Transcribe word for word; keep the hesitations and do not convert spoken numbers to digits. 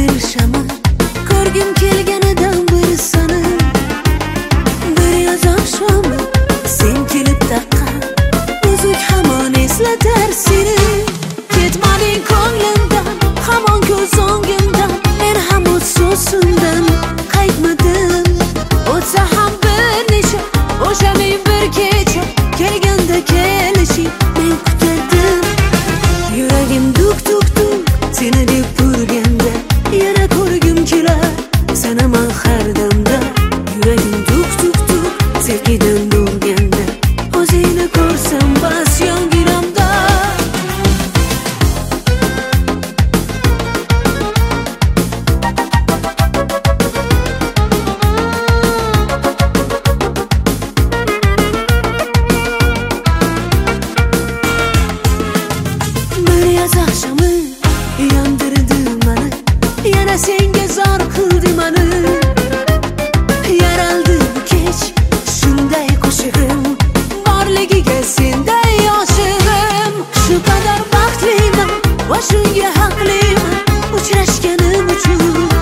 berishaman. Ko'rgim kelganidan bir sani, bir yoz oqshomi sen kelib taqqan uzuk hamon eslatar seni. Ketmading ko'nglimdan, hamon ko'z o'ngimdan, men ham o'z so'zimdan qaytmadim. O'tsa ham bir necha o'shaning bir kecha, kelganda kelishing men kutardim. Yuragim duk duk duk seni deb urganda, yana ko'rgim kelar sanaman har damda. Yuragim duk duk duk sevgidan urganda, o'zingni ko'rsam bas yonginamda. Bir yoz oqshomi yondirdi mani, yana senga zor qildi mani. Yaraldi bu kech shunday qo'shig'im, borligiga senday yoshig'im. Shu qadar baxtliman va shunga haqliman uchrashganim uchun.